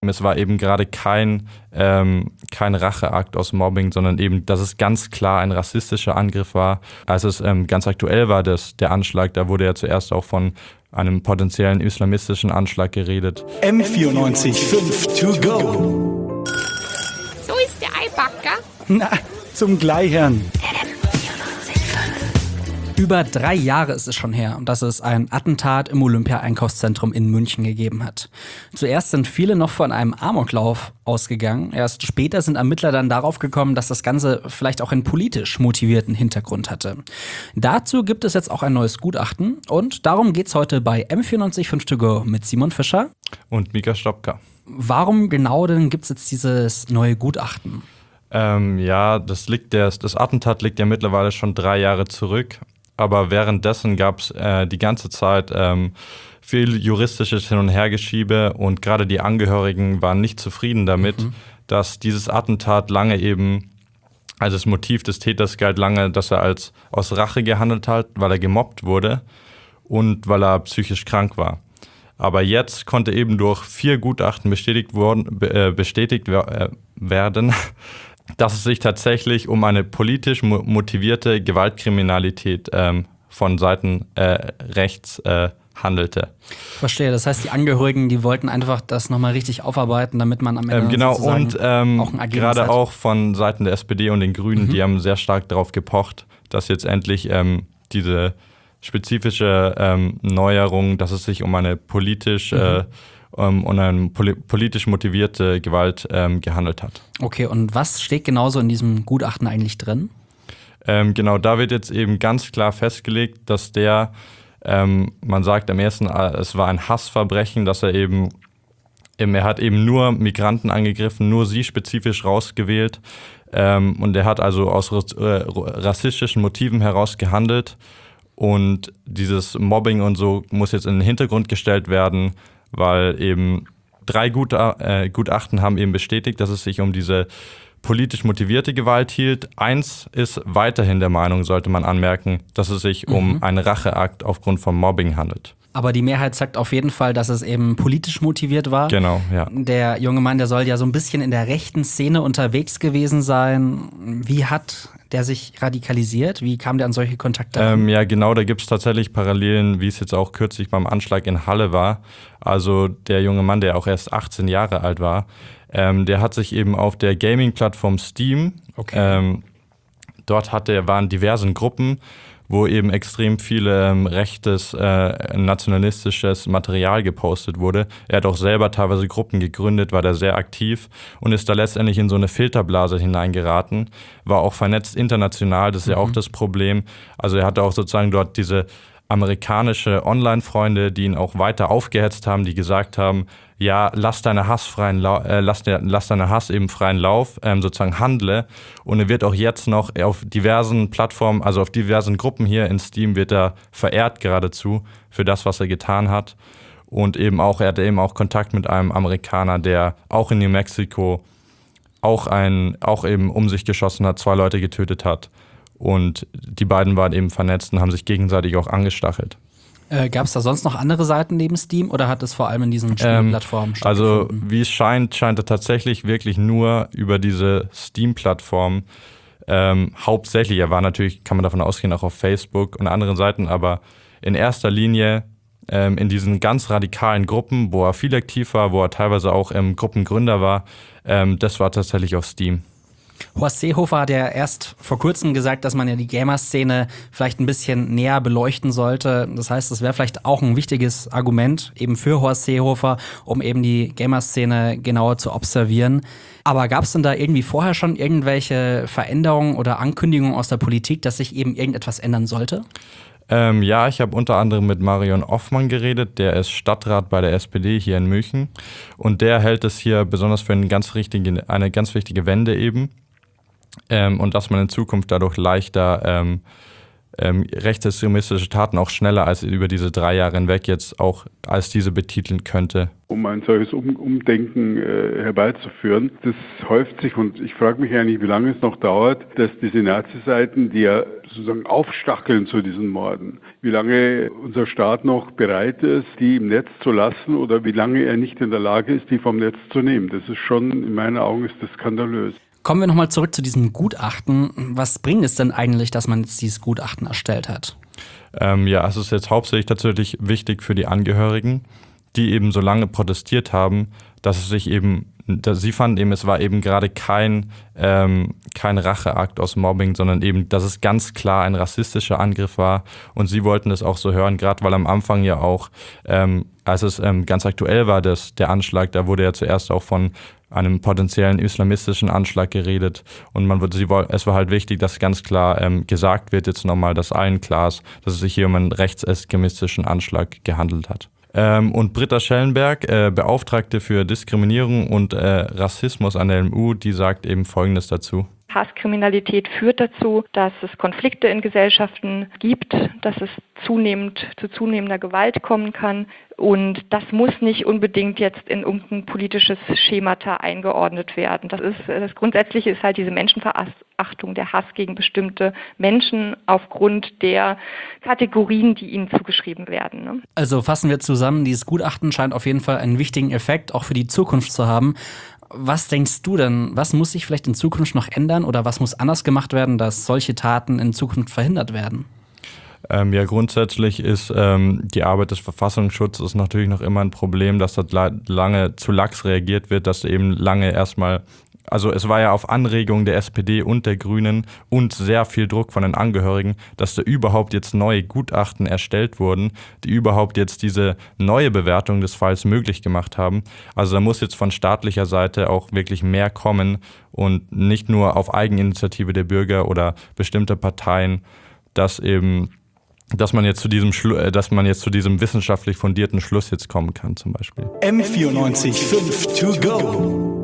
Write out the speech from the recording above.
Es war eben gerade kein Racheakt aus Mobbing, sondern eben, dass es ganz klar ein rassistischer Angriff war. Als es ganz aktuell war, der Anschlag, da wurde ja zuerst auch von einem potenziellen islamistischen Anschlag geredet. M94.5 to go. So ist der Eibacker. Na, zum Gleichern. Über 3 Jahre ist es schon her, dass es ein Attentat im Olympia-Einkaufszentrum in München gegeben hat. Zuerst sind viele noch von einem Amoklauf ausgegangen. Erst später sind Ermittler dann darauf gekommen, dass das Ganze vielleicht auch einen politisch motivierten Hintergrund hatte. Dazu gibt es jetzt auch ein neues Gutachten und darum geht's heute bei M94.5 to go mit Simon Fischer Und Mika Stopka. Warum genau denn gibt's jetzt dieses neue Gutachten? Das Attentat liegt ja mittlerweile schon 3 Jahre zurück. Aber währenddessen gab es die ganze Zeit viel juristisches Hin- und Hergeschiebe und gerade die Angehörigen waren nicht zufrieden damit, dass dieses Attentat lange eben, also das Motiv des Täters galt lange, dass er aus Rache gehandelt hat, weil er gemobbt wurde und weil er psychisch krank war. Aber jetzt konnte eben durch 4 Gutachten bestätigt werden, dass es sich tatsächlich um eine politisch motivierte Gewaltkriminalität von Seiten rechts handelte. Verstehe, das heißt, die Angehörigen, die wollten einfach das nochmal richtig aufarbeiten, damit man am Ende sozusagen und auch ein Ergebnis gerade hat. auch von Seiten der SPD und den Grünen, die haben sehr stark darauf gepocht, dass jetzt endlich diese spezifische Neuerung, dass es sich um eine politisch motivierte Gewalt gehandelt hat. Okay, und was steht genauso in diesem Gutachten eigentlich drin? Da wird jetzt eben ganz klar festgelegt, dass man sagt am ersten, es war ein Hassverbrechen, dass er hat eben nur Migranten angegriffen, nur sie spezifisch rausgewählt und er hat also aus rassistischen Motiven heraus gehandelt und dieses Mobbing und so muss jetzt in den Hintergrund gestellt werden, weil eben 3 Gutachten haben eben bestätigt, dass es sich um diese politisch motivierte Gewalt hielt. 1 ist weiterhin der Meinung, sollte man anmerken, dass es sich um einen Racheakt aufgrund von Mobbing handelt. Aber die Mehrheit sagt auf jeden Fall, dass es eben politisch motiviert war. Genau, ja. Der junge Mann, der soll ja so ein bisschen in der rechten Szene unterwegs gewesen sein. Wie hat der sich radikalisiert? Wie kam der an solche Kontakte ran? Da gibt es tatsächlich Parallelen, wie es jetzt auch kürzlich beim Anschlag in Halle war. Also der junge Mann, der auch erst 18 Jahre alt war, der hat sich eben auf der Gaming-Plattform Steam, dort waren diversen Gruppen, wo eben extrem viele rechtes, nationalistisches Material gepostet wurde. Er hat auch selber teilweise Gruppen gegründet, war da sehr aktiv und ist da letztendlich in so eine Filterblase hineingeraten, war auch vernetzt international, das ist ja auch das Problem. Also er hatte auch sozusagen dort diese amerikanische Online-Freunde, die ihn auch weiter aufgehetzt haben, die gesagt haben, ja, lass deine Hass eben freien Lauf, sozusagen handle. Und er wird auch jetzt noch auf diversen Plattformen, also auf diversen Gruppen hier in Steam wird er verehrt geradezu für das, was er getan hat. Und er hatte eben auch Kontakt mit einem Amerikaner, der auch in New Mexico auch eben um sich geschossen hat, 2 Leute getötet hat. Und die beiden waren eben vernetzt und haben sich gegenseitig auch angestachelt. Gab es da sonst noch andere Seiten neben Steam oder hat es vor allem in diesen Spielplattformen stattgefunden? Also wie es scheint er tatsächlich wirklich nur über diese Steam-Plattform hauptsächlich. Er war natürlich, kann man davon ausgehen, auch auf Facebook und anderen Seiten, aber in erster Linie in diesen ganz radikalen Gruppen, wo er viel aktiv war, wo er teilweise auch Gruppengründer war, das war tatsächlich auf Steam. Horst Seehofer hat ja erst vor kurzem gesagt, dass man ja die Gamer-Szene vielleicht ein bisschen näher beleuchten sollte. Das heißt, das wäre vielleicht auch ein wichtiges Argument eben für Horst Seehofer, um eben die Gamer-Szene genauer zu observieren. Aber gab es denn da irgendwie vorher schon irgendwelche Veränderungen oder Ankündigungen aus der Politik, dass sich eben irgendetwas ändern sollte? Ich habe unter anderem mit Marion Offmann geredet, der ist Stadtrat bei der SPD hier in München und der hält es hier besonders für eine ganz wichtige Wende eben und dass man in Zukunft dadurch leichter rechtsextremistische Taten auch schneller als über diese 3 Jahre hinweg jetzt auch als diese betiteln könnte. Um ein solches Umdenken herbeizuführen. Das häuft sich und ich frage mich eigentlich, wie lange es noch dauert, dass diese Nazi-Seiten, die ja sozusagen aufstacheln zu diesen Morden, wie lange unser Staat noch bereit ist, die im Netz zu lassen oder wie lange er nicht in der Lage ist, die vom Netz zu nehmen. Das ist schon, in meinen Augen ist das skandalös. Kommen wir nochmal zurück zu diesem Gutachten. Was bringt es denn eigentlich, dass man jetzt dieses Gutachten erstellt hat? Es ist jetzt hauptsächlich tatsächlich wichtig für die Angehörigen, die eben so lange protestiert haben, dass es sich eben, sie fanden eben, es war eben gerade kein Racheakt aus Mobbing, sondern eben, dass es ganz klar ein rassistischer Angriff war und sie wollten das auch so hören, gerade weil am Anfang ja auch, als es ganz aktuell war, der Anschlag, da wurde ja zuerst auch von einem potenziellen islamistischen Anschlag geredet und es war halt wichtig, dass ganz klar gesagt wird jetzt nochmal, dass allen klar ist, dass es sich hier um einen rechtsextremistischen Anschlag gehandelt hat. Und Britta Schellenberg, Beauftragte für Diskriminierung und Rassismus an der LMU, die sagt eben Folgendes dazu. Hasskriminalität führt dazu, dass es Konflikte in Gesellschaften gibt, dass es zu zunehmender Gewalt kommen kann. Und das muss nicht unbedingt jetzt in irgendein politisches Schemata eingeordnet werden. Das Grundsätzliche ist halt diese Menschenverachtung, der Hass gegen bestimmte Menschen aufgrund der Kategorien, die ihnen zugeschrieben werden. Ne? Also fassen wir zusammen, dieses Gutachten scheint auf jeden Fall einen wichtigen Effekt auch für die Zukunft zu haben. Was denkst du denn, was muss sich vielleicht in Zukunft noch ändern oder was muss anders gemacht werden, dass solche Taten in Zukunft verhindert werden? Grundsätzlich ist die Arbeit des Verfassungsschutzes natürlich noch immer ein Problem, dass dort lange zu lax reagiert wird, dass eben lange erstmal, also es war ja auf Anregung der SPD und der Grünen und sehr viel Druck von den Angehörigen, dass da überhaupt jetzt neue Gutachten erstellt wurden, die überhaupt jetzt diese neue Bewertung des Falls möglich gemacht haben. Also da muss jetzt von staatlicher Seite auch wirklich mehr kommen und nicht nur auf Eigeninitiative der Bürger oder bestimmter Parteien, dass man jetzt zu diesem wissenschaftlich fundierten Schluss jetzt kommen kann zum Beispiel. M94 5 to go.